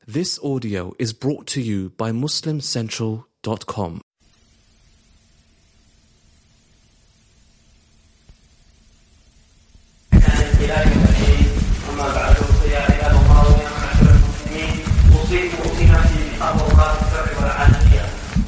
This audio is brought to you by MuslimCentral.com. أما بعد فيا عباد الله ويا معاشر المسلمين أوصيكم نفسي بتقوى الله في السر والعلانية.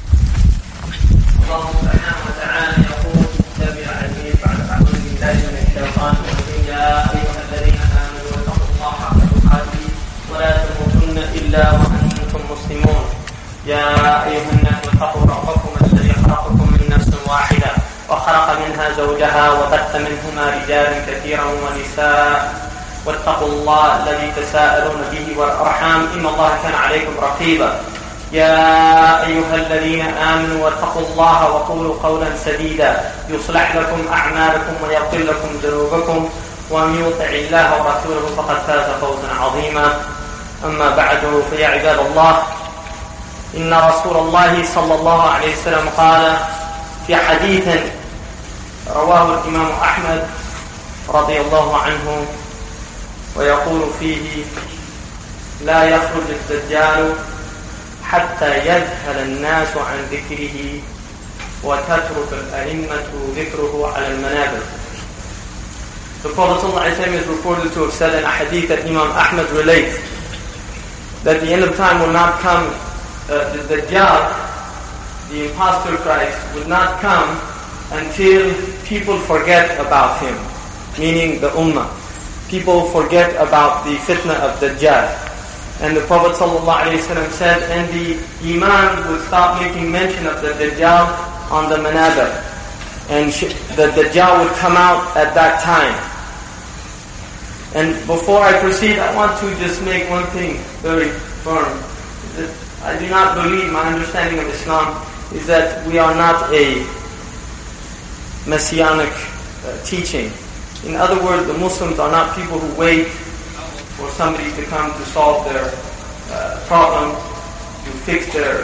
الله سبحانه وتعالى يقول جل العزيز بعد أعوذ بالله من الشيطان الرجيم يا أيها الذين آمنوا اتقوا الله حق تقاته ولا تموتن إلا وأنتم مسلمون. يا أيها الناس اتقوا ربكم الذي خلقكم من نفس واحدة وخلق منها زوجها وبث منهما رجالا كثيرا ونساء واتقوا الله الذي تساءلون به والأرحام إن الله كان عليكم رقيبا. يا أيها الذين آمنوا واتقوا الله وقولوا قولا سديدا يصلح لكم أعمالكم ويغفر لكم ذنوبكم ومن يطع الله ورسوله فقد فاز فوزا عظيما. أما بعد فيا عباد الله إن رسول الله صلى الله عليه وسلم قال في حديث رواه الإمام أحمد رضي الله عنه ويقول فيه لا يخرج الدجال حتى يذهل الناس عن ذكره وتترك الأئمة ذكره على المنابر. The Prophet ﷺ is reported to have said in a hadith that Imam Ahmad relates that the end of time will not come, the Dajjal, the impostor Christ, would not come until people forget about him, meaning the Ummah. People forget about the fitna of Dajjal. And the Prophet ﷺ said, and the Imam would stop making mention of the Dajjal on the Manabir. And the Dajjal would come out at that time. And before I proceed, I want to just make one thing very firm. That I do not believe, my understanding of Islam is that we are not a messianic teaching. In other words, the Muslims are not people who wait for somebody to come to solve their problems, to fix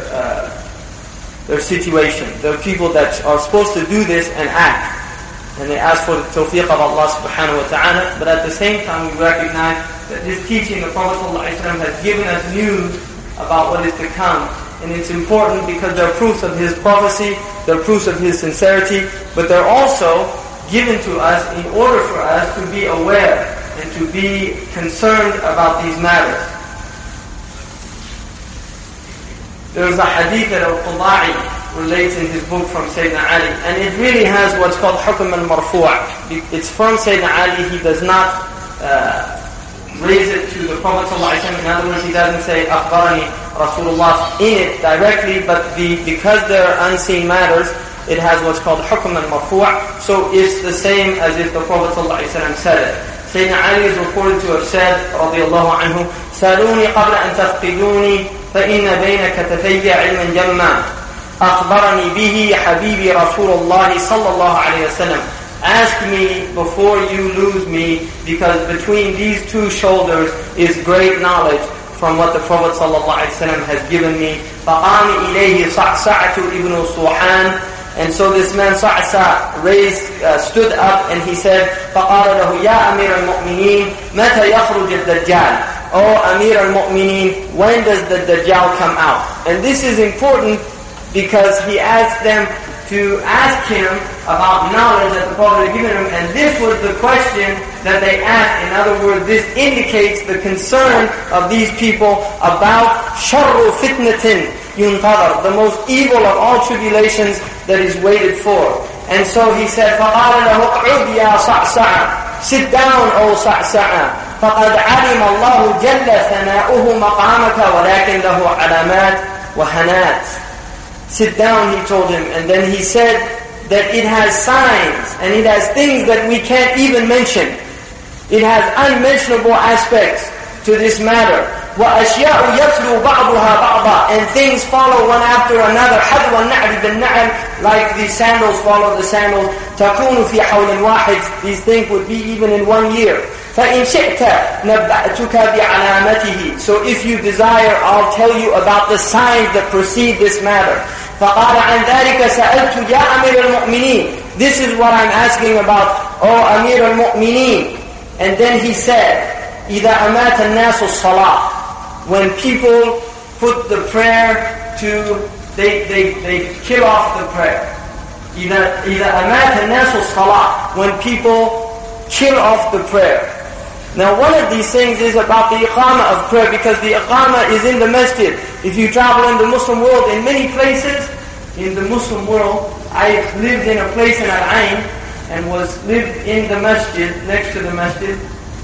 their situation. They're people that are supposed to do this and act. And they ask for the tawfiq of Allah subhanahu wa ta'ala. But at the same time, we recognize that this teaching, the Prophet ﷺ has given us news about what is to come. And it's important because they're proofs of his prophecy, they're proofs of his sincerity, but they're also given to us in order for us to be aware and to be concerned about these matters. There's a hadith that Al-Qudai relates in his book from Sayyidina Ali, and it really has what's called hukm al-marfu'. It's from Sayyidina Ali. He does not raise it to the Prophet ﷺ. In other words, he doesn't say akhbarani Rasulullah in it directly, but because they're unseen matters, it has what's called hukm al-marfu'. So it's the same as if the Prophet ﷺ said it. Sayyidina Ali is reported to have said, radiyallahu anhu, "Saluni qabla an tafqiduni, fa inna bayna katatayya ilman jamma. Akhbarani bihi habibi Rasulullah sallallahu alayhi wa sallam." Ask me before you lose me, because between these two shoulders is great knowledge from what the Prophet ﷺ has given me. فَقَامِ إِلَيْهِ صَعْصَعَةُ إِبْنُ صُوحَانِ. And so this man Sa'sa stood up and he said, فَقَالَ لَهُ يَا أَمِيرَ الْمُؤْمِنِينَ مَتَى يَخْرُجِ الدَّجَّالِ. Oh Amir al-Mu'mineen, when does the Dajjal come out? And this is important because he asked them to ask him about knowledge that the Prophet had given him, and this was the question that they asked. In other words, this indicates the concern of these people about sharru fitnatin yuntadar, the most evil of all tribulations that is waited for. And so he said, فَقَالَ لَهُ اقْعُدْ يَا صَعْصَعَ. Sit down, O Sa'sa'a. فَقَدْ عَلِمَ اللَّهُ جَلَّ ثَنَاؤُهُ مَقَامَكَ وَلَكِنْ لَهُ عَلَامَاتٍ وَحَنَاتٍ. Sit down, he told him. And then he said that it has signs and it has things that we can't even mention. It has unmentionable aspects to this matter. وَأَشْيَاءُ يَتْلُو بَعْضُهَا بَعْضًا. And things follow one after another. حَذْوَ النَّعْلِ بِالنَّعْلِ. Like the sandals follow the sandals. تَكُونُ فِي حَوْلٍ وَاحِدٍ. These things would be even in 1 year. فَإِنْ شِئْتَ نَبَّأْتُكَ بِعَلَامَتِهِ. So if you desire, I'll tell you about the signs that precede this matter. فَقَالَ عَنْ ذَلِكَ سَأَلْتُ يَا أَمِيرَ الْمُؤْمِنِينَ. This is what I'm asking about, O Amir al-Mu'mineen. And then he said, إِذَا أَمَاتَ النَّاسُ الصَّلَاةِ. when people put the prayer to, they kill off the prayer. إِذَا أَمَاتَ النَّاسُ الصَّلَاةِ, when people kill off the prayer. Now one of these things is about the iqamah of prayer, because the iqamah is in the masjid. If you travel in the Muslim world, in many places, in the Muslim world, I lived in a place in Al-Ain, and lived in the masjid, next to the masjid,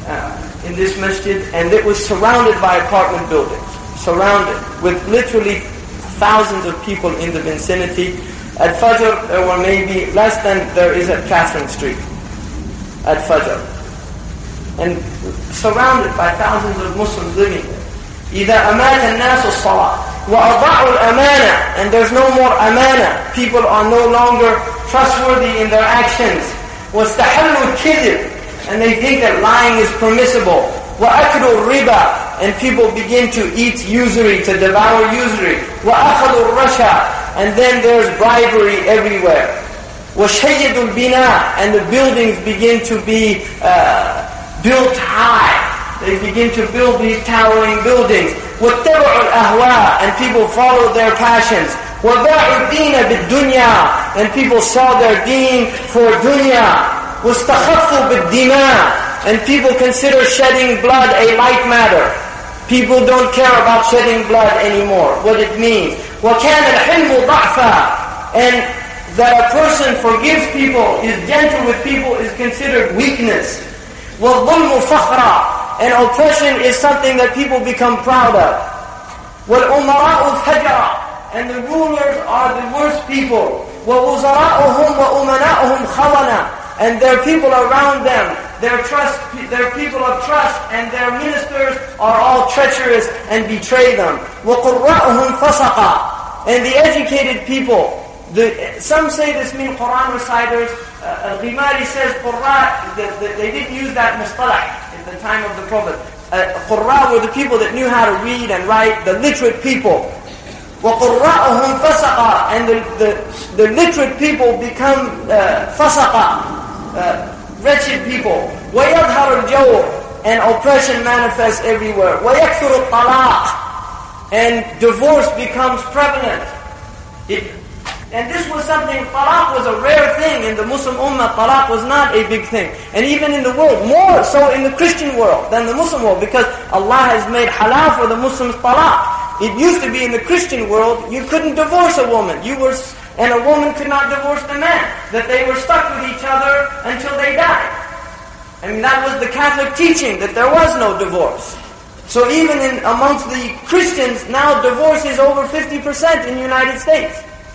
in this masjid, and it was surrounded by apartment buildings. Surrounded, with literally thousands of people in the vicinity. At Fajr, there were maybe less than there is at Catherine Street. At Fajr. And surrounded by thousands of Muslims living there. إِذَا أَمَاتَ النَّاسُ الصَّلَاةِ وَأَضَاعُوا الْأَمَانَةِ, and there's no more amana. People are no longer trustworthy in their actions. وَاسْتَحَلُّوا الْكِذِبِ, and they think that lying is permissible. وَأَكْلُوا الرِّبَى, and people begin to eat usury, to devour usury. وَأَخَذُوا الرَّشَى, and then there's bribery everywhere. وَشَيِّدُوا الْبِنَاءِ, and the buildings begin to be built high. They begin to build these towering buildings. وَاتَّبَعُوا الْأَهْوَاءِ, and people follow their passions. وَبَاعُوا الدِّينَ بِالدُّنْيَا, and people sell their deen for dunya. وَاسْتَخَفُّوا بِالدِّمَاءِ, and people consider shedding blood a light matter. People don't care about shedding blood anymore, what it means. وَكَانَ الْحِلْمُ ضَعْفًا, and that a person forgives people, is gentle with people, is considered weakness. وَالظُّلْمُ فَخْرًا, and oppression is something that people become proud of. وَالْأُمَرَاءُ فَجَرًا, and the rulers are the worst people. وَوُزَرَاؤُهُمْ وَأُمَنَاؤُهُمْ خَوَنًا, and their people around them, their people of trust, and their ministers are all treacherous and betray them. وَقُرَّاؤُهُمْ فَسَقًا, and the educated people. Some say this means Quran reciters. Al-Ghimari says Qurra, they didn't use that mustalah at the time of the Prophet. Qurra were the people that knew how to read and write, the literate people. وَقُرَّاؤُهُمْ فَسَقًا, and the literate people become fasaqa, wretched people. وَيَظْهَرُ الْجَوْرِ, and oppression manifests everywhere. وَيَكْثُرُ الطَّلَاقِ, and divorce becomes prevalent. And this was something, talaq was a rare thing in the Muslim ummah. Talaq was not a big thing. And even in the world, more so in the Christian world than the Muslim world, because Allah has made halal for the Muslims talaq. It used to be in the Christian world, you couldn't divorce a woman. And a woman could not divorce the man. That they were stuck with each other until they died. I mean, that was the Catholic teaching, that there was no divorce. So even amongst the Christians, now divorce is over 50% in the United States.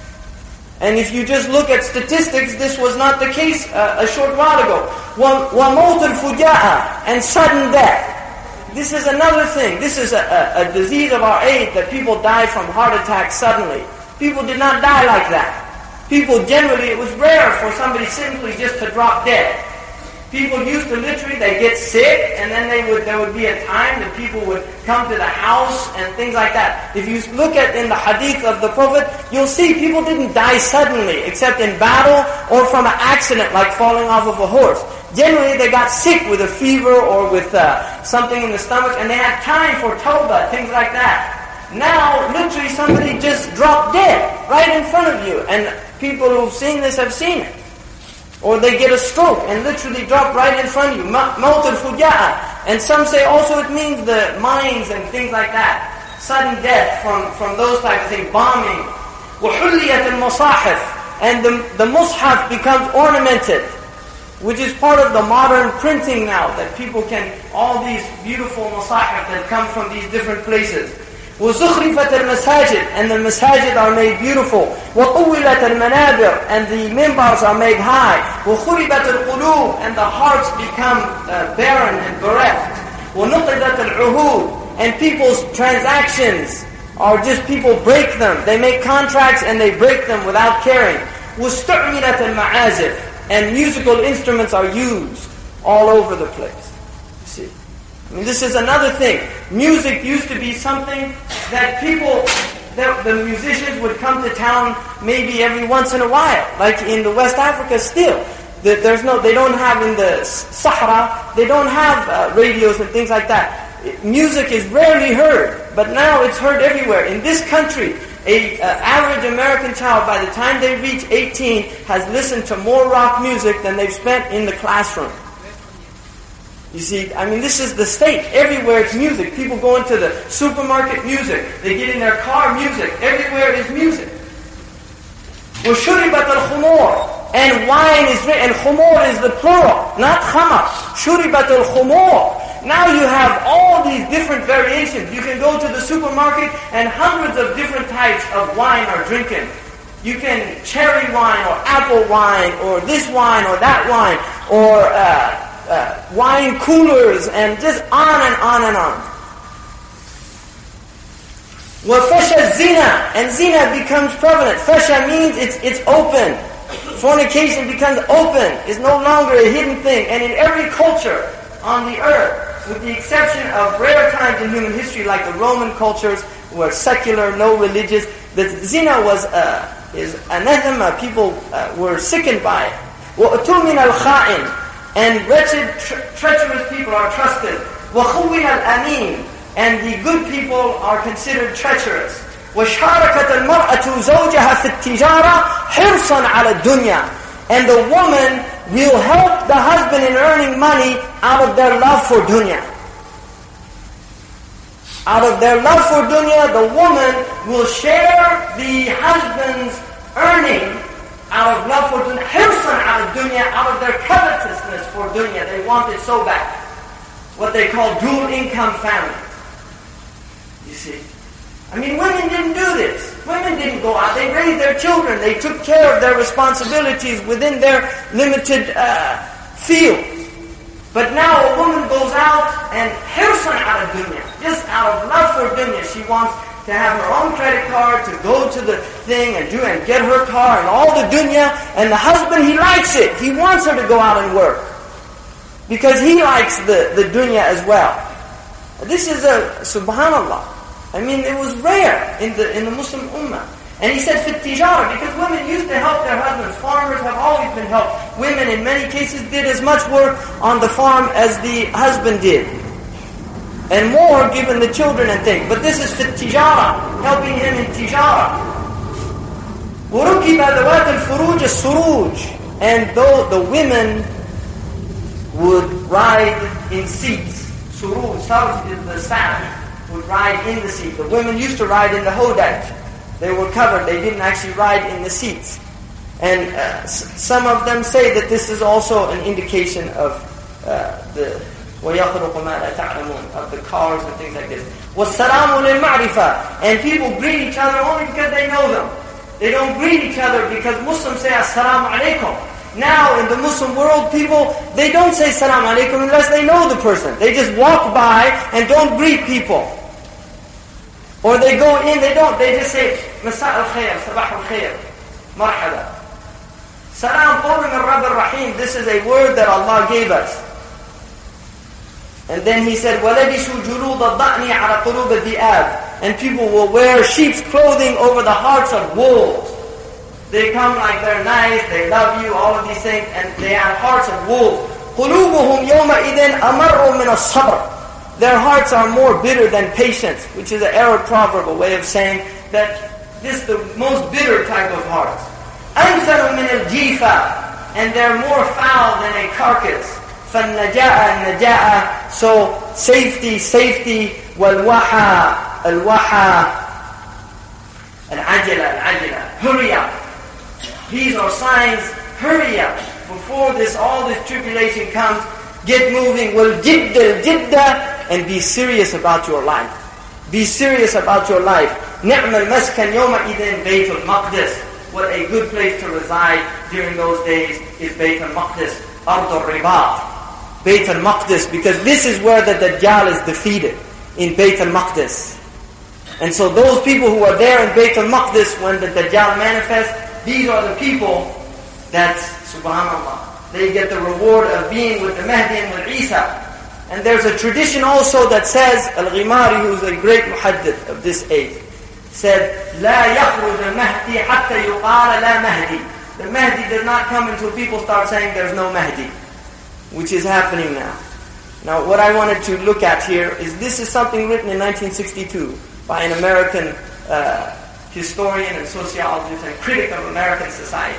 And if you just look at statistics, this was not the case a short while ago. وَمَوْتُ الْفُجَاءَ, and sudden death. This is another thing. This is a disease of our age, that people die from heart attacks suddenly. People did not die like that. People generally, it was rare for somebody simply just to drop dead. People used to literally, they get sick, and then there would be a time that people would come to the house and things like that. If you look at in the hadith of the Prophet, you'll see people didn't die suddenly, except in battle or from an accident like falling off of a horse. Generally, they got sick with a fever or with something in the stomach, and they had time for tawbah, things like that. Now, literally, somebody just dropped dead right in front of you, and people who've seen this have seen it. Or they get a stroke and literally drop right in front of you. Maut al-fuja'a. And some say also it means the mines and things like that. Sudden death from those types of things. Bombing. وَحُلِّيَةَ الْمَصَاحِفِ. And the mushaf becomes ornamented, which is part of the modern printing now, that people can, all these beautiful masahif that come from these different places. وَزُخْرِفَةَ الْمَسَاجِدِ. And the masajid are made beautiful. وَطُوِّلَةَ الْمَنَابِرِ. And the mimbars are made high. وَخُرِبَةَ الْقُلُوبِ. And the hearts become barren and bereft. وَنُقِدَةَ الْعُهُودِ. And people's transactions are just people break them. They make contracts and they break them without caring. وَاسْتُعْمِلَةَ الْمَعَازِفِ. And musical instruments are used all over the place. You see? I mean, this is another thing. Music used to be something that the musicians would come to town maybe every once in a while. Like in the West Africa still. They don't have in the Sahara, they don't have radios and things like that. Music is rarely heard. but now it's heard everywhere. In this country, an average American child, by the time they reach 18, has listened to more rock music than they've spent in the classroom. You see, I mean, this is the state. Everywhere it's music. People go into the supermarket, music. They get in their car, music. Everywhere is music. وَشُرِبَتَ الْخُمُورِ And wine is written, and khumur is the plural, not khamar. شُرِبَتَ الْخُمُورِ Now you have all these different variations. You can go to the supermarket and hundreds of different types of wine are drinking. You can cherry wine or apple wine or this wine or that wine or wine coolers and just on and on and on. وَفَشَ zina And zina becomes prevalent. Fasha means it's open. Fornication becomes open. It's no longer a hidden thing. And in every culture on the earth, with the exception of rare times in human history like the Roman cultures were secular, no religious, the zina is anathema. People were sickened by it. وَأُتُمِنَ الْخَائِنِ And wretched, treacherous people are trusted. وَخُوِّنَ الْأَمِينَ And the good people are considered treacherous. وَشَارَكَتَ الْمَرْأَةُ زَوْجَهَا فِي التِّجَارَةِ حِرْصًا عَلَى الدُّنْيَا And the woman will help the husband in earning money out of their love for dunya. Out of their love for dunya, the woman will share the husband's earning out of love for dunya, hirsan out of dunya, out of their covetousness for dunya. They want it so bad. What they call dual income families. You see? I mean, women didn't do this. Women didn't go out. They raised their children. They took care of their responsibilities within their limited fields. But now a woman goes out and hirsan out of dunya, just out of love for dunya. She wants to have her own credit card, to go to the thing and get her car and all the dunya. And the husband, he likes it. He wants her to go out and work. Because he likes the dunya as well. This is subhanallah. I mean, it was rare in the Muslim ummah. And he said, فِي التِّجَارَةِ Because women used to help their husbands. Farmers have always been helped. Women in many cases did as much work on the farm as the husband did. And more given the children and things. But this is فِي التِّجَارَةِ Helping him in tijara. وَرُكِبَ ذَوَاتِ الْفُرُوجِ السُّرُوجِ And though the women would ride in seats. Suruj, sarj is the saddle. Would ride in the seat. The women used to ride in the hodaj. They were covered. They didn't actually ride in the seats. And some of them say that this is also an indication of the وَيَخْلُقُ مَا لَا تَعْلَمُونَ of the cars and things like this. وَالسَّلَامُ لِلْمَعْرِفَةِ And people greet each other only because they know them. They don't greet each other because Muslims say Assalamu alaikum. Now in the Muslim world, people, they don't say Assalamu alaikum unless they know the person. They just walk by and don't greet people. Or they go in, they just say Masa al-Khair, Sabah al-Khair, Marhaba. Salam qawlun ar-Rabb ar-Rahim. This is a word that Allah gave us. And then he said, وَلَبِسُوا جُلُودَ الضَّأْنِ عَلَى قُلُوبِ الذِّئَابِ And people will wear sheep's clothing over the hearts of wolves. They come like they're nice, they love you, all of these things, and they have hearts of wolves. قُلُوبُهُمْ يَوْمَئِذٍ أَمَرُّ مِنَ الصَّبْرِ Their hearts are more bitter than patience, which is an Arab proverb, a way of saying that this is the most bitter type of hearts. أَنْثَلُ مِنَ الْجِيفَةِ And they're more foul than a carcass. فَالنَّجَاءَ النَّجَاءَ So safety, وَالْوَحَى الْوَحَى الْعَجَلَ Hurry up. These are signs, hurry up. Before all this tribulation comes, get moving. وَالْجِدَّ And be serious about your life. Be serious about your life. نِعْمَ الْمَسْكَنْ يَوْمَئِذٍ بَيْتُ الْمَقْدِسِ What a good place to reside during those days is Bayt al-Maqdis, Ard al-Ribat. Bayt al-Maqdis, because this is where the Dajjal is defeated, in Bayt al-Maqdis. And so those people who are there in Bayt al-Maqdis when the Dajjal manifests, these are the people that, subhanAllah, they get the reward of being with the Mahdi and with Isa. And there's a tradition also that says, Al-Ghimari, who's a great muhaddith of this age, said, لا يخرج المهدي حتى يقال لا مهدي. The Mahdi does not come until people start saying there's no Mahdi, which is happening now. Now what I wanted to look at here is this is something written in 1962 by an American historian and sociologist and critic of American society.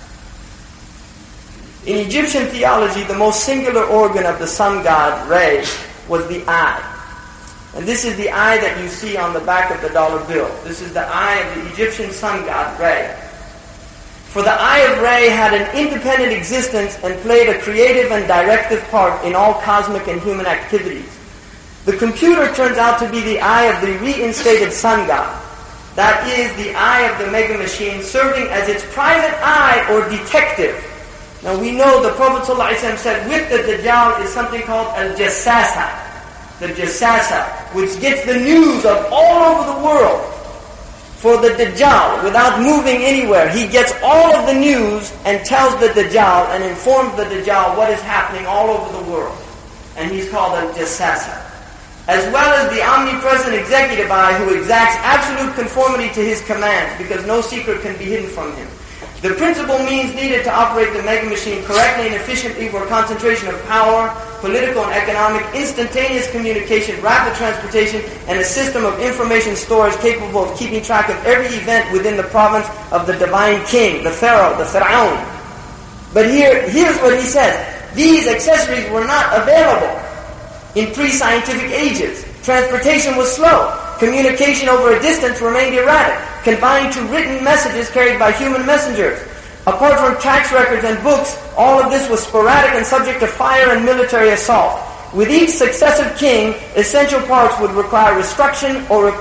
In Egyptian theology, the most singular organ of the sun god, Re, was the eye. And this is the eye that you see on the back of the dollar bill. This is the eye of the Egyptian sun god, Re. For the eye of Re had an independent existence and played a creative and directive part in all cosmic and human activities. The computer turns out to be the eye of the reinstated sun god. That is the eye of the mega machine serving as its private eye or detective. Now we know the Prophet ﷺ said with the Dajjal is something called al-Jassasa. The Jassasa, which gets the news of all over the world. For the Dajjal, without moving anywhere, he gets all of the news and tells the Dajjal and informs the Dajjal what is happening all over the world. And he's called al-Jassasa. As well as the omnipresent executive eye who exacts absolute conformity to his commands because no secret can be hidden from him. The principal means needed to operate the mega machine correctly and efficiently were concentration of power, political and economic, instantaneous communication, rapid transportation, and a system of information storage capable of keeping track of every event within the province of the divine king, the pharaoh, the Fir'aun. But here's what he says. These accessories were not available in pre-scientific ages. Transportation was slow. Communication over a distance remained erratic, confined to written messages carried by human messengers. Apart from tax records and books, all of this was sporadic and subject to fire and military assault. With each successive king, essential parts would require reconstruction.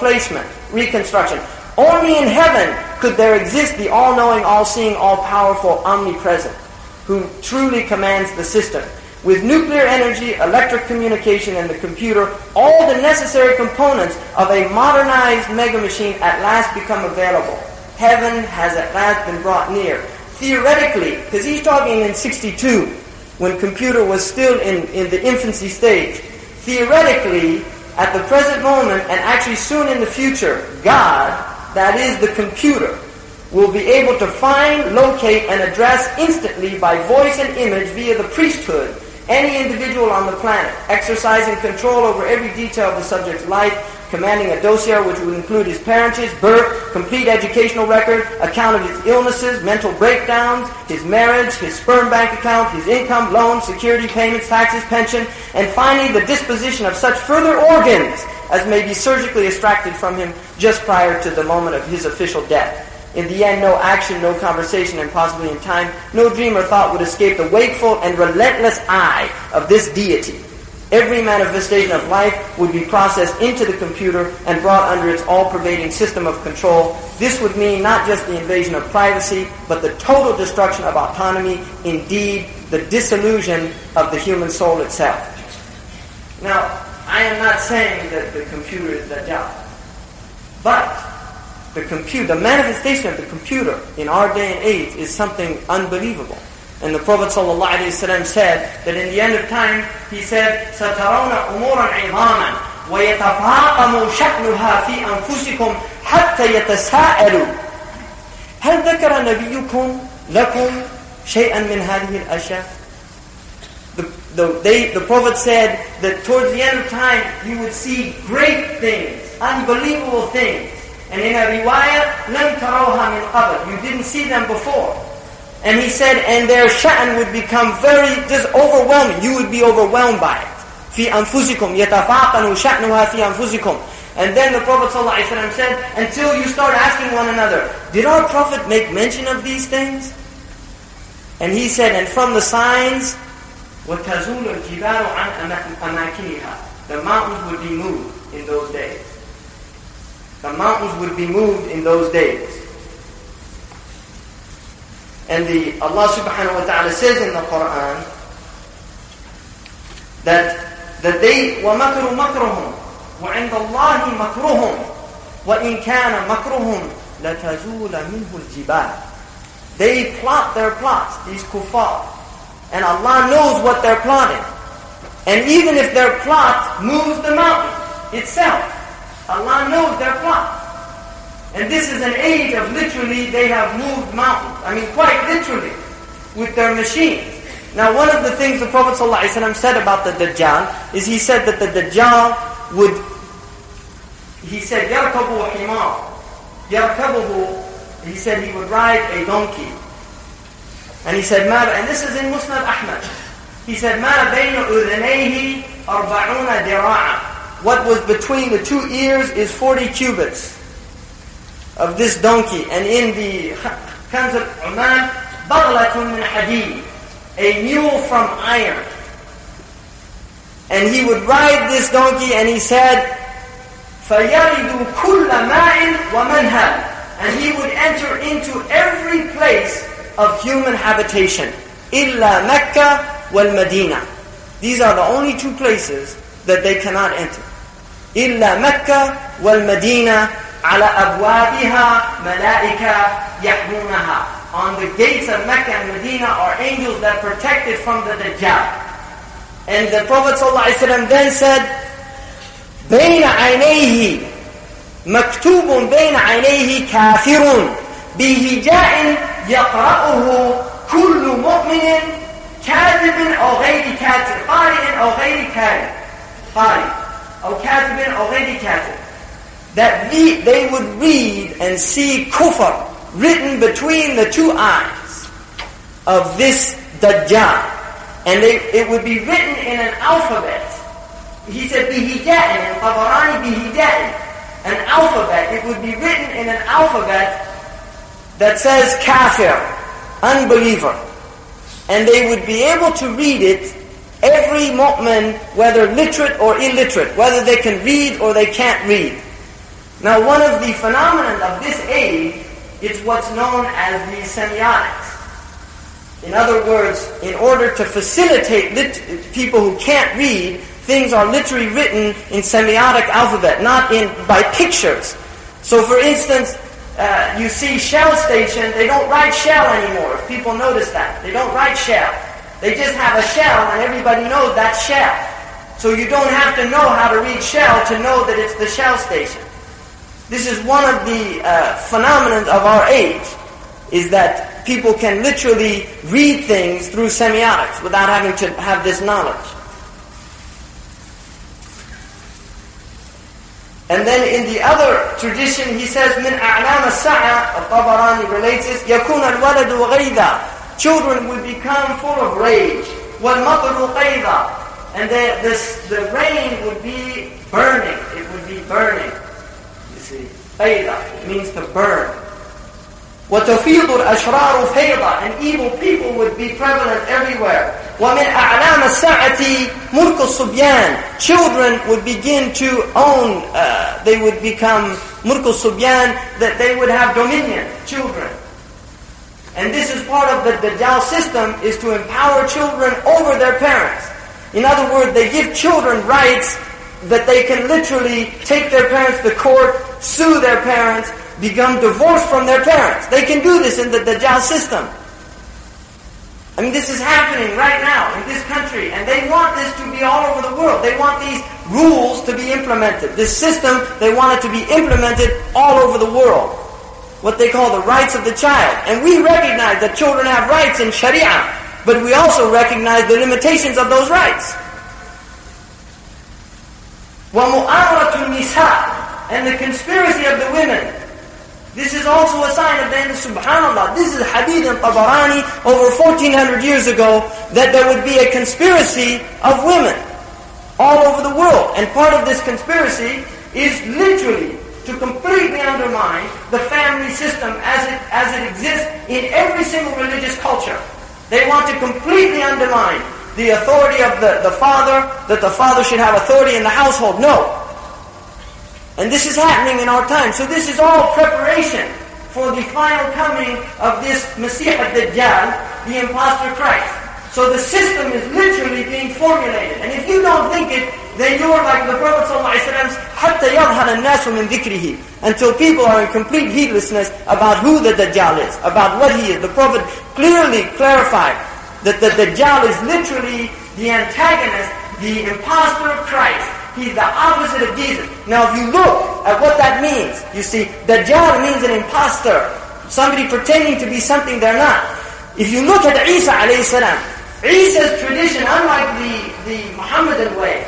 Only in heaven could there exist the all-knowing, all-seeing, all-powerful, omnipresent, who truly commands the system. With nuclear energy, electric communication, and the computer, all the necessary components of a modernized mega machine at last become available. Heaven has at last been brought near. Theoretically, because he's talking in 62, when computer was still in the infancy stage. Theoretically, at the present moment, and actually soon in the future, God, that is the computer, will be able to find, locate, and address instantly by voice and image via the priesthood any individual on the planet, exercising control over every detail of the subject's life, commanding a dossier which would include his parentage, birth, complete educational record, account of his illnesses, mental breakdowns, his marriage, his sperm bank account, his income, loans, security payments, taxes, pension, and finally the disposition of such further organs as may be surgically extracted from him just prior to the moment of his official death. In the end, no action, no conversation, and possibly in time, no dream or thought would escape the wakeful and relentless eye of this deity. Every manifestation of life would be processed into the computer and brought under its all-pervading system of control. This would mean not just the invasion of privacy, but the total destruction of autonomy, indeed, the dissolution of the human soul itself. Now, I am not saying that the computer is Dajjal, but the manifestation of the computer in our day and age is something unbelievable. And the Prophet ﷺ said that in the end of time, he said, سَتَرَوْنَ أُمُورًا عِظَامًا وَيَتَفَاقَمُ شَأْنُهَا فِي أَنفُسِكُمْ حَتَّى يَتَسَاءَلُوا هَلْ ذَكَرَ نَبِيُّكُمْ لَكُمْ شَيْئًا مِنْ هَذِهِ الْأَشْيَاءِ. The Prophet said that towards the end of time, you would see great things, unbelievable things. And in a riwayah, لَمْ تَرَوْهَا مِنْ قَبْلِ. You didn't see them before. And he said, and their sha'n would become very just overwhelming. You would be overwhelmed by it. فِي أَنفُسِكُمْ يَتَفَاقَنُوا شَأْنُهَا فِي أَنفُسِكُمْ. And then the Prophet ﷺ said, until you start asking one another, did our Prophet make mention of these things? And he said, and from the signs, وَتَزُولُ الْجِبَالُ عَنْ أَمَاكِنِهَا. The mountains would be moved in those days. The mountains would be moved in those days. And Allah subhanahu wa ta'ala says in the Quran that they وَمَكْرُ مَكْرُهُمْ وَعِنْدَ اللَّهِ مَكْرُهُمْ وَإِنْ كَانَ مَكْرُهُمْ لَتَزُولَ مِنْهُ الْجِبَالِ. They plot their plots, these kuffar. And Allah knows what they're plotting. And even if their plot moves the mountain itself, Allah knows their plot. And this is an age of literally, they have moved mountains. I mean, quite literally, with their machines. Now one of the things the Prophet ﷺ said about the Dajjal is he said that the Dajjal would, he said, يَرْكَبُهُ حِمَارٌ يَرْكَبُهُ, he said he would ride a donkey. And he said, and this is in Musnad Ahmad. He said, مَا بَيْنَ أُذْنَيْهِ أَرْبَعُونَ دِرَاعًا. What was between the two ears is 40 cubits of this donkey. And in the Kanz al-Uman, بَغْلَةٌ مِنْ حَدِيدٍ, a mule from iron. And he would ride this donkey, and he said, فَيَرِدُ كُلَّ مَاءٍ وَمَنْهَلٍ. And he would enter into every place of human habitation. إِلَّا مَكَّةَ وَالْمَدِينَةِ. These are the only two places that they cannot enter. إِلَّا مَكَّةَ وَالْمَدِينَةِ عَلَى أَبْوَابِهَا مَلَائِكَةٌ يَحْمُونَهَا. On the gates of Mecca and Medina are angels that protect it from the Dajjal. And the Prophet ﷺ then said, بَيْنَ عَيْنَيْهِ مَكْتُوبٌ بَيْنَ عَيْنَيْهِ كَافِرٌ بِهِجَاءٍ يَقْرَأُهُ كُلُّ مُؤْمِنٍ كَاذِبٍ أَوْ غَيْرِ كَاتِبٍ قَارِئٍ أَوْ غَيْرِ قَارِئٍ أَوْ كَاتِبٍ أَوْ غَيْرِ كَاتِبٍ. That they would read and see kufr written between the two eyes of this Dajjal. And it would be written in an alphabet. He said, بِهِجَاءٍ, in Tabarani, بِهِجَاءٍ. An alphabet. It would be written in an alphabet that says kafir, unbeliever. And they would be able to read it, every mu'min, whether literate or illiterate, whether they can read or they can't read. Now one of the phenomena of this age is what's known as the semiotics. In other words, in order to facilitate people who can't read, things are literally written in semiotic alphabet, not by pictures. So for instance, you see Shell station, they don't write Shell anymore, if people notice that. They don't write Shell. They just have a shell and everybody knows that's Shell. So you don't have to know how to read Shell to know that it's the Shell station. This is one of the phenomena of our age, is that people can literally read things through semiotics without having to have this knowledge. And then in the other tradition, he says, مِنْ أَعْلَامَ السَّاعَةِ, Al-Tabarani relates this, يَكُونَ الْوَلَدُ غَيْذًا. Children would become full of rage. وَالْمَطْرُ قَيْذًا. And the rain would be burning. It would be burning. You see, قَيْذًا, it means to burn. وَتَفِيضُ الْأَشْرَارُ فَيْضًا. And evil people would be prevalent everywhere. وَمِنْ أَعْلَامَ السَّاعَةِ مُلْكُ الصُّبْيَانِ. Children would begin to own, they would become مُلْكُ الصُّبْيَانِ, that they would have dominion, children. And this is part of the Dajjal system, is to empower children over their parents. In other words, they give children rights that they can literally take their parents to court, sue their parents, become divorced from their parents. They can do this in the Dajjal system. I mean, this is happening right now in this country, and they want this to be all over the world. They want these rules to be implemented. This system, they want it to be implemented all over the world. What they call the rights of the child. And we recognize that children have rights in Sharia, but we also recognize the limitations of those rights. وَمُؤَامَرَةُ النِّسَاءِ. And the conspiracy of the women. This is also a sign of the end of subhanallah. This is hadith in Tabarani over 1400 years ago, that there would be a conspiracy of women all over the world. And part of this conspiracy is literally to completely undermine the family system as it exists in every single religious culture. They want to completely undermine the authority of the father, that the father should have authority in the household. No. And this is happening in our time. So this is all preparation for the final coming of this Masih ad-Dajjal, the impostor Christ. So the system is literally being formulated. And if you don't think it, then you're like the Prophet ﷺ, حَتَّى يَظْهَرَ النَّاسُ مِنْ ذِكْرِهِ. Until people are in complete heedlessness about who the Dajjal is, about what he is. The Prophet clearly clarified that the Dajjal is literally the antagonist, the impostor of Christ. He's the opposite of Jesus. Now if you look at what that means, you see, Dajjal means an impostor. Somebody pretending to be something they're not. If you look at Isa alayhi salam, Isa's tradition, unlike the Muhammadan way,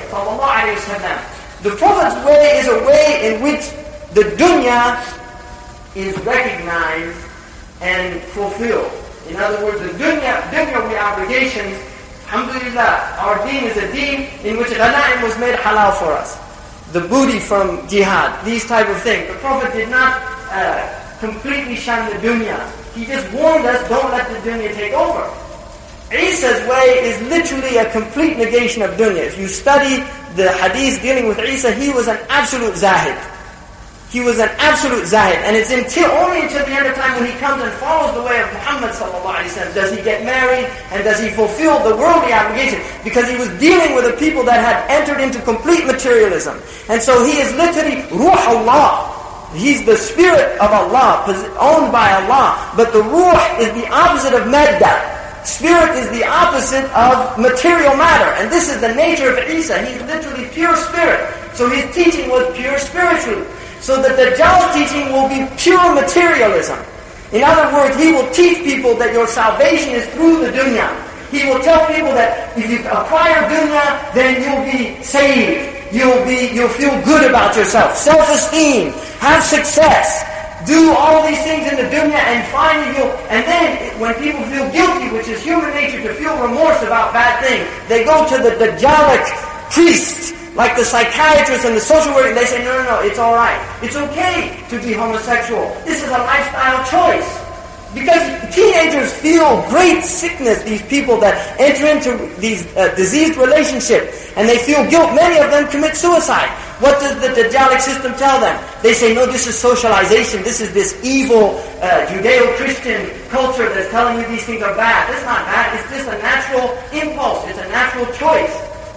the Prophet's way is a way in which the dunya is recognized and fulfilled. In other words, the dunyawi obligations, alhamdulillah, our deen is a deen in which ghanaim was made halal for us. The booty from jihad, these type of things. The Prophet did not completely shun the dunya. He just warned us, don't let the dunya take over. Isa's way is literally a complete negation of dunya. If you study the hadith dealing with Isa, he was an absolute zahid. He was an absolute zahid. And it's only until the end of time when he comes and follows the way of Muhammad ﷺ does he get married and does he fulfill the worldly obligation. Because he was dealing with a people that had entered into complete materialism. And so he is literally Ruh Allah. He's the spirit of Allah, owned by Allah. But the Ruh is the opposite of Madda. Spirit is the opposite of material matter. And this is the nature of Isa. He's literally pure spirit. So his teaching was pure spiritual. So the Dajjal's teaching will be pure materialism. In other words, he will teach people that your salvation is through the dunya. He will tell people that if you acquire dunya, then you'll be saved. You'll feel good about yourself. Self-esteem. Have success. Do all these things in the dunya and finally and then when people feel guilty, which is human nature to feel remorse about bad things, they go to the Dajjalic priest, like the psychiatrist and the social worker, and they say, no, it's alright. It's okay to be homosexual. This is a lifestyle choice. Because teenagers feel great sickness, these people that enter into these diseased relationships, and they feel guilt. Many of them commit suicide. What does the Dajjalic system tell them? They say, no, this is socialization. This is this evil Judeo-Christian culture that's telling you these things are bad. That's not bad. It's just a natural impulse. It's a natural choice.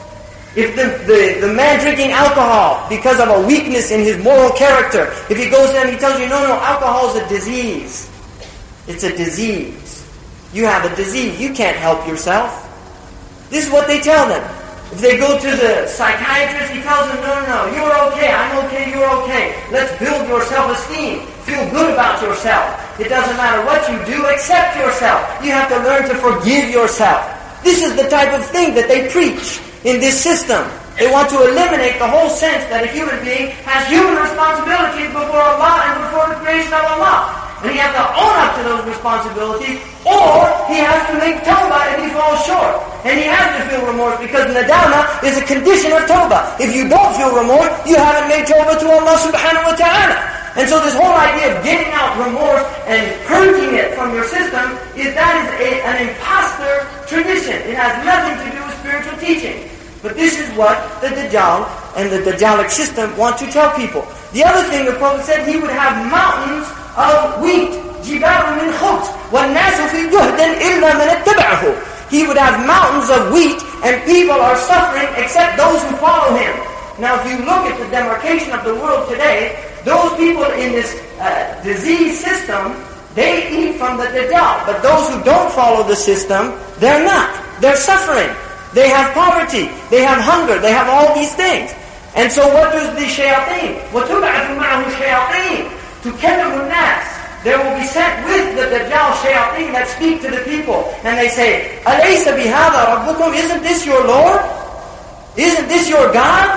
If the man drinking alcohol because of a weakness in his moral character, if he goes there and he tells you, no, alcohol is a disease. It's a disease. You have a disease. You can't help yourself. This is what they tell them. If they go to the psychiatrist, he tells them, no, you're okay, I'm okay, you're okay. Let's build your self-esteem. Feel good about yourself. It doesn't matter what you do, accept yourself. You have to learn to forgive yourself. This is the type of thing that they preach in this system. They want to eliminate the whole sense that a human being has human responsibilities before Allah and before the creation of Allah. And he has to own up to those responsibilities, or he has to make tawbah if he falls short. And he has to feel remorse because nadama is a condition of tawbah. If you don't feel remorse, you haven't made tawbah to Allah subhanahu wa ta'ala. And so this whole idea of getting out remorse and purging it from your system, that is an imposter tradition. It has nothing to do with spiritual teaching. But this is what the Dajjal and the Dajjalic system want to tell people. The other thing the Prophet said, he would have mountains of wheat, جِبَالٌ مِنْ خُبْزٍ وَالنَّاسُ فِي جُهْدٍ إِلَّا مَنِ اتَّبَعَهُ. He would have mountains of wheat, and people are suffering except those who follow him. Now if you look at the demarcation of the world today, those people in this disease system, they eat from the Dajjal. But those who don't follow the system, they're not. They're suffering. They have poverty. They have hunger. They have all these things. And so what does the shayateen? وَتُبْعَثُ مَعَهُ شَيَاطِينَ تُكَلِّمُ النَّاسِ. There will be sent with the Dajjal shayateen that speak to the people. And they say, أَلَيْسَ بِهَذَا رَبُّكُمْ. Isn't this your Lord? Isn't this your God?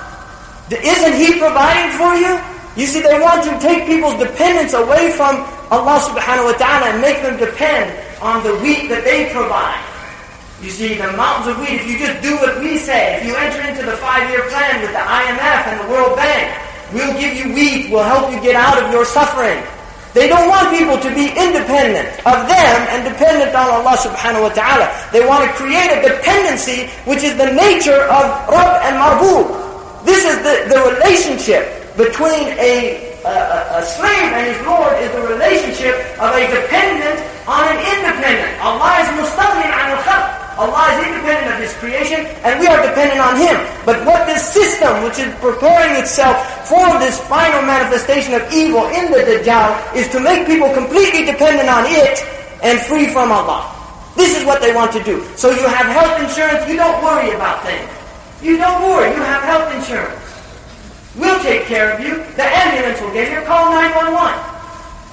Isn't He providing for you? You see, they want to take people's dependence away from Allah subhanahu wa ta'ala and make them depend on the wheat that they provide. You see, the mountains of wheat, if you just do what we say, if you enter into the 5-year plan with the IMF and the World Bank, we'll give you wheat, we'll help you get out of your suffering. They don't want people to be independent of them and dependent on Allah subhanahu wa ta'ala. They want to create a dependency which is the nature of Rabb and Marbub. This is the relationship between a slave and his Lord, is the relationship of a dependent on an independent. Allah is mustaghnin an al-khalq. Allah is independent of His creation, and we are dependent on Him. But what this system, which is preparing itself for this final manifestation of evil in the Dajjal, is to make people completely dependent on it and free from Allah. This is what they want to do. So you have health insurance, you don't worry about things. You don't worry, you have health insurance. We'll take care of you. The ambulance will get here, call 911.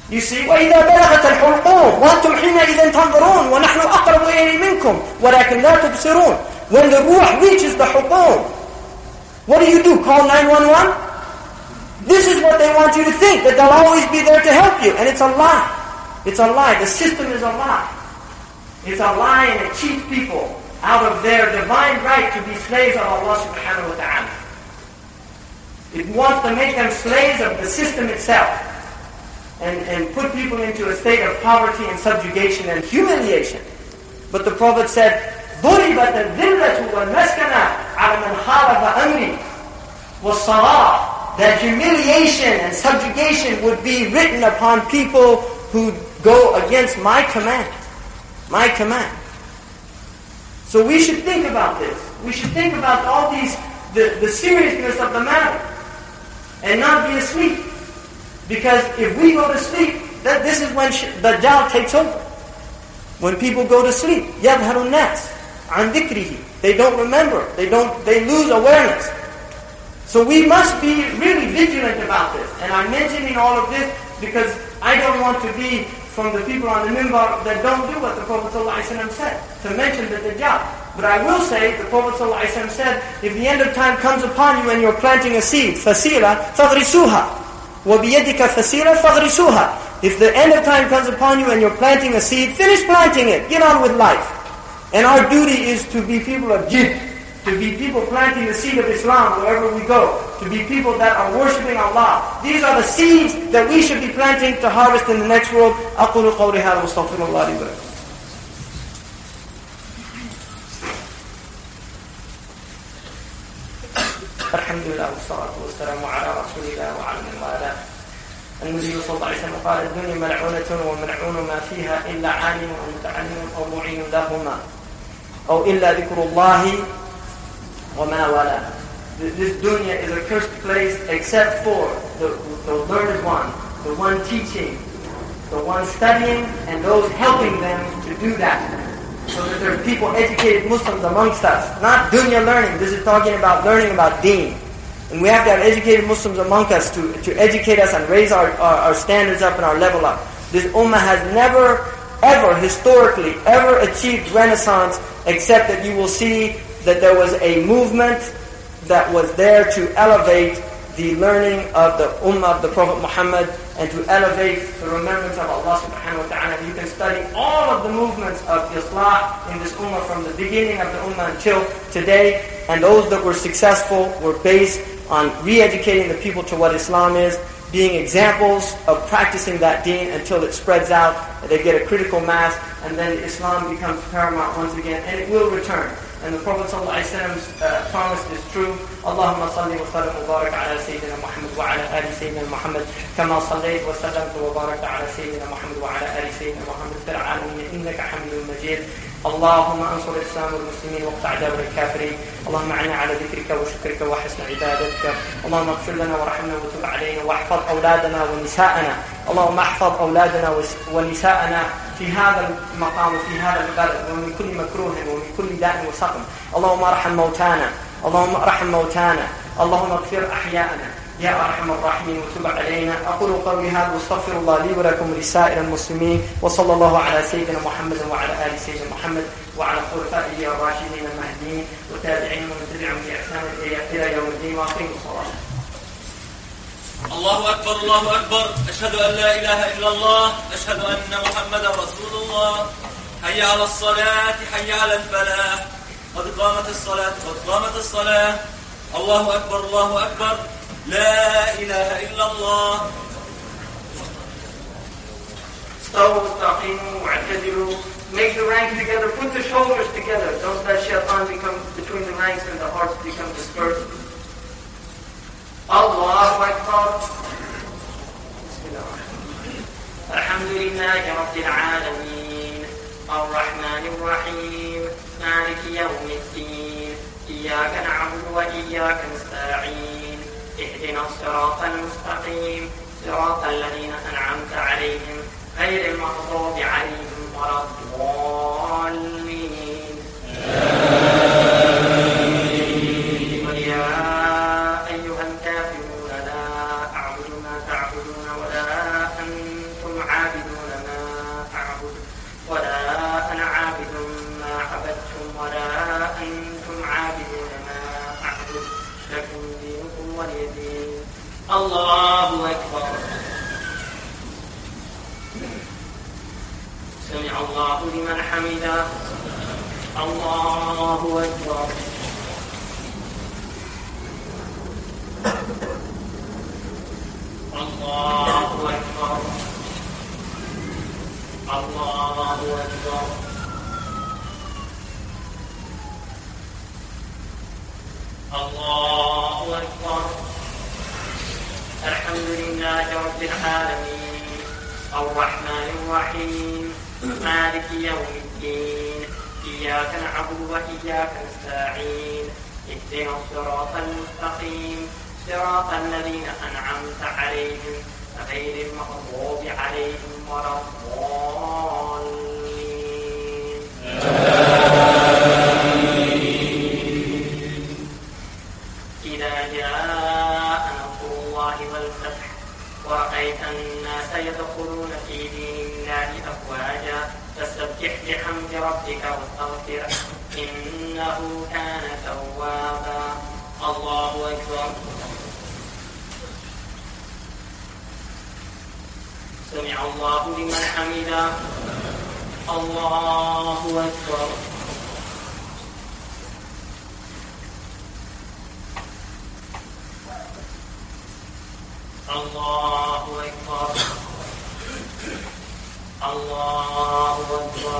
You see, وَإِذَا بَلَغَتِ الْحُلْقُومُ وَأَنْتُمْ حِينَئِذٍ تَنْظُرُونَ وَنَحْنُ أَقْرَبُ إِلَيْهِ مِنْكُمْ وَلَكِنْ لَا تُبْصِرُونَ. When the ruh reaches the hulqum, what do? Call 911? This is what they want you to think, that they'll always be there to help you. And it's a lie. It's a lie. The system is a lie. It's a lie, and it cheats people out of their divine right to be slaves of Allah subhanahu wa ta'ala. It wants to make them slaves of the system itself. And put people into a state of poverty and subjugation and humiliation. But the Prophet said, ضُرِبَتَ الذِّلَّةُ وَالْمَسْكَنَةُ عَلَى مَنْ خَالَفَ أَمْرِي وَالصَّلَاةُ. That humiliation and subjugation would be written upon people who go against my command. My command. So we should think about this. We should think about all these, the seriousness of the matter. And not be asleep. Because if we go to sleep, this is when Dajjal takes over. When people go to sleep, يَظْهَرُ النَّاسِ عَنْ ذِكْرِهِ. They don't remember. They lose awareness. So we must be really vigilant about this. And I'm mentioning all of this because I don't want to be from the people on the minbar that don't do what the Prophet ﷺ said, to mention the Dajjal. But I will say, the Prophet ﷺ said, if the end of time comes upon you and you're planting a seed, فَسِيلَ فَغْرِسُوهَا وَبِيَدِكَ فَسِيلَ فَغْرِسُوهَا. If the end of time comes upon you and you're planting a seed, finish planting it. Get on with life. And our duty is to be people of jinn, to be people planting the seed of Islam wherever we go, to be people that are worshipping Allah. These are the seeds that we should be planting to harvest in the next world. أقول قولي هذا واستغفر الله لي ولكم. الحمد لله والصلاة والسلام على رسول الله وعلى من والاه. النبي صلى الله عليه وسلم قال الدنيا ملعونة وملعون ما فيها إلا عالم أو متعلم أو معين لهما أو إلا ذكر الله وما والاه. This dunya is a cursed place except for the learned one, the one teaching, the one studying, and those helping them to do that. So that there are people, educated Muslims amongst us. Not dunya learning. This is talking about learning about deen. And we have to have educated Muslims among us to educate us and raise our standards up and our level up. This ummah has never, ever, historically, ever achieved renaissance except that you will see that there was a movement that was there to elevate the learning of the ummah of the Prophet Muhammad and to elevate the remembrance of Allah subhanahu wa ta'ala. You can study all of the movements of Islah in this ummah from the beginning of the ummah until today, and those that were successful were based on re-educating the people to what Islam is, being examples of practicing that deen until it spreads out, and they get a critical mass, and then Islam becomes paramount once again, and it will return. And the Prophet ﷺ's promise is true. Allahumma salli wa sallam wa barak ala Sayyidina Muhammad wa ala ali Sayyidina Muhammad kama sallayt wa sallamta wa barakta ala Sayyidina Muhammad wa ala ali Sayyidina Muhammad fil alamin innaka hamidun majid. اللهم انصر الاسلام والمسلمين واقطع دابر الكافرين. اللهم اعنا على ذكرك وشكرك وحسن عبادتك. اللهم اغفر لنا وارحمنا وتب علينا واحفظ اولادنا ونساءنا. اللهم احفظ اولادنا ونساءنا في هذا المقام وفي هذا البلد ومن كل مكروه ومن كل داء وسقم. اللهم ارحم موتانا. اللهم ارحم موتانا. اللهم اغفر احياءنا يا أرحم الراحمين وتب علينا. أقول قولي هذا واستغفر الله لي ولكم ولسائر المسلمين وصلى الله على سيدنا محمد وعلى آل سيدنا محمد وعلى خلفائه الراشدين المهديين وتابعين ومن تبعهم بإحسان إلى يوم الدين وأقيموا الصلاة. الله أكبر الله أكبر. أشهد أن لا إله إلا الله. أشهد أن محمدا رسول الله. حي على الصلاة حي على الفلاح. قد قامت الصلاة قد قامت الصلاة. الله أكبر الله أكبر. لا إله إلا الله. استووا واستقيموا واعتدلوا. Make the ranks together. Put the shoulders together. Don't let shaitan become between the ranks and the hearts become dispersed. Allahu Akbar. Alhamdulillahi Rabbil Alameen. Ar-Rahmanir Rahim. Maliki Yawmiddin. Iyyaka na'budu wa iyyaka nasta'in. اهدنا الصراط المستقيم صراط الذين أنعمت عليهم غير المغضوب عليهم ولا الضالين. قل يا أيها الكافرون لا أعبد ما تعبدون ولا أنتم سمع الله لمن حمده. الله أكبر. الله أكبر. الله أكبر. الله أكبر. الحمد لله رب العالمين الرحمن الرحيم مالك يوم الدين إياك نعبد وإياك نستعين اهدنا الصراط المستقيم صراط الذين أنعمت عليهم غير المغضوب عليهم ولا الضالين. إذا جاء نصر الله والفتح ورأيت الناس يدخلون في دين الله أفواجا فسبح بحمد ربك واستغفره إنه كان توابا. الله أكبر. سمع الله لمن حمده. الله أكبر. الله أكبر. الله أكبر.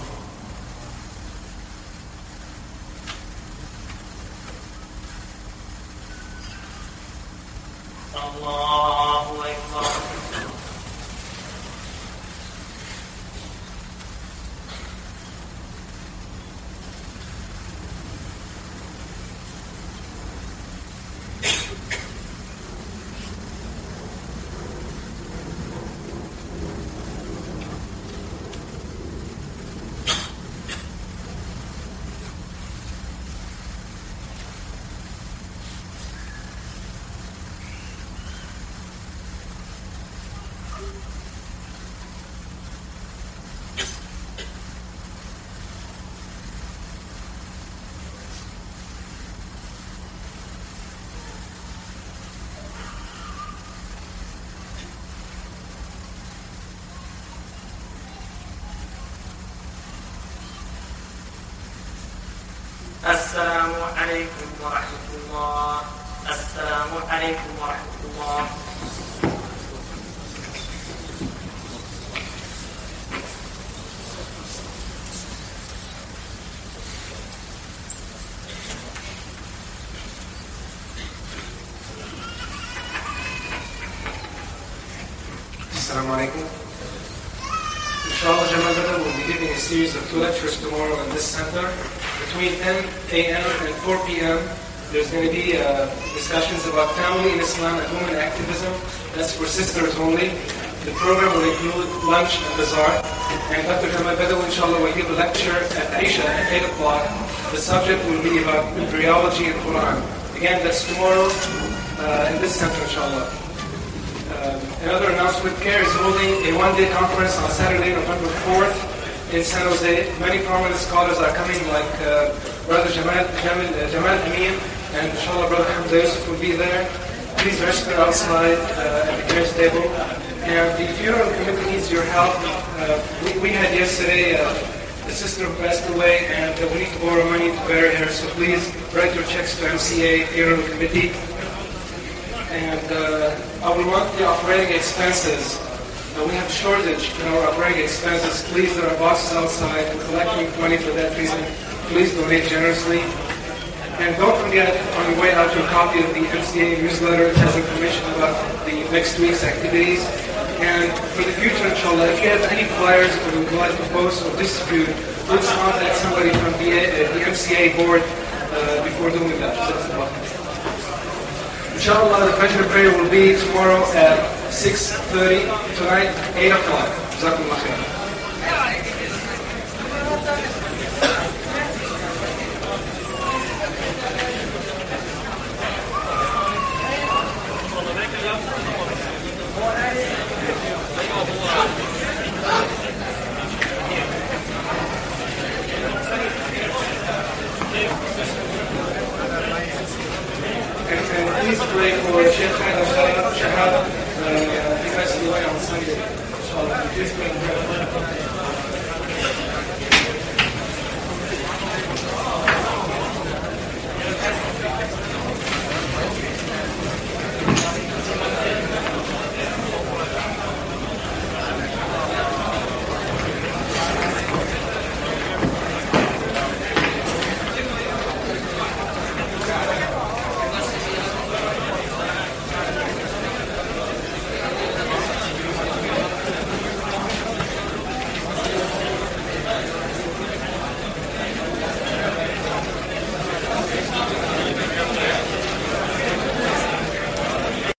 الله أكبر. السلام عليكم ورحمة الله. السلام عليكم ورحمة الله. Assalamu alaikum. Inshallah, Jamal Badr will be giving a series of 2 lectures tomorrow in this center. Between 10 a.m. and 4 p.m. there's going to be discussions about family in Islam and women activism. That's for sisters only. The program will include lunch and bazaar. And Dr. Jamal Badr, inshallah, will give a lecture at Aisha at 8 o'clock. The subject will be about embryology and Quran. Again, that's tomorrow in this center, inshallah. Another announcement, CARE is holding a one-day conference on Saturday, November 4th in San Jose. Many prominent scholars are coming, like Brother Jamal Amin, and inshallah Brother Hamza Yusuf will be there. Please register outside at the CARE's table. And the funeral committee needs your help. We had yesterday a sister who passed away, and we need to borrow money to bury her, so please write your checks to MCA Funeral Committee. And our monthly operating expenses, we have shortage in our operating expenses. Please, there are boxes outside collecting money for that reason. Please donate generously. And don't forget, on your way out, your copy of the MCA newsletter. It has information about the next week's activities. And for the future, inshallah, if you have any flyers that you would like to post or distribute, please contact somebody from the MCA board before doing that. Inshallah, the Fajr prayer will be tomorrow at 6:30, tonight 8 o'clock. Jazakumullah khair. Please pray for Sheikh Shahad. He passed away on Sunday. Inshallah, please pray.